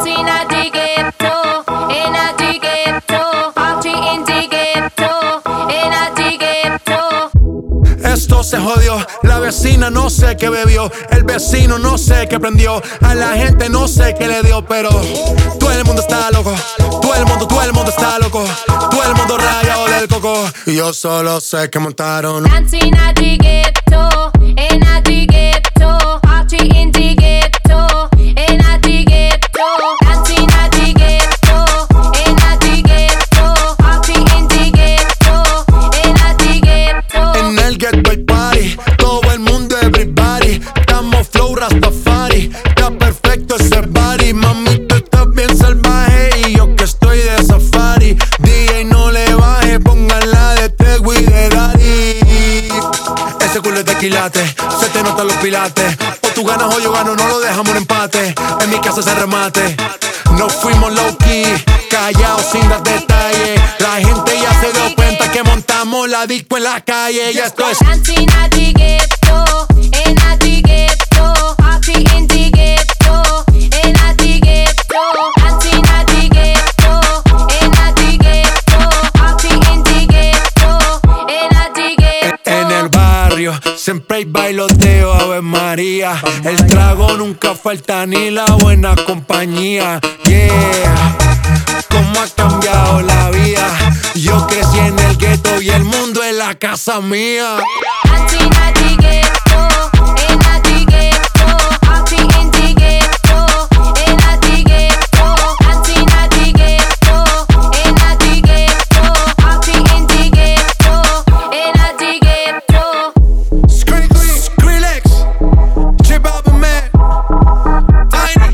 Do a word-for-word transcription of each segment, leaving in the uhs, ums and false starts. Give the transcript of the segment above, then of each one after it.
Dancing at the ghetto, in a the ghetto, party in the ghetto, in a the ghetto. Esto se jodió, la vecina no sé qué bebió, el vecino no sé qué prendió, a la gente no sé qué le dio, pero todo el mundo está loco, todo el mundo, todo el mundo está loco, todo el mundo rayado del coco. Y yo solo sé que montaron. Dancing at the ghetto, in a the ghetto, party in the ghetto, in a the ghetto. Dancing at the ghetto, in a the ghetto, party in the ghetto, in a the ghetto. En el ghetto hay party, todo el mundo everybody, estamos flow Rastafari, está perfecto ese body, mami tú estás bien salvaje y yo que estoy de safari. D J no le baje, póngala de Tego y de Daddy. Ese culo es de quilate, se te notan los pilates, o tú ganas o yo gano, no lo dejamos en empate, en mi casa se remate. No fuimos low key, callados sin dar detalles, la gente ya se dio cuenta que montamos la disco en la calle y esto es. Dancing at the ghetto, in a the ghetto, party in the ghetto, in a the ghetto. Dancing at the ghetto, in a the ghetto, party in the ghetto, in a the ghetto. En el barrio siempre hay bailoteo, Ave María. El trago nunca falta ni la buena compañía. Yeah, cómo ha cambiado la vida. Yo crecí en el gueto y el mundo es la casa mía. Dancing at the ghetto, in a the ghetto, party in the ghetto, in a the ghetto. Dancing at the ghetto, in a the ghetto, party in the ghetto, in a the ghetto. Skrillex, J Balvin, man, Tiny,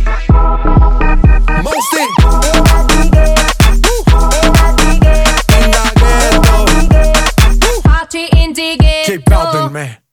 Mosty, in the ghetto, Party in the ghetto. J Balvin, man.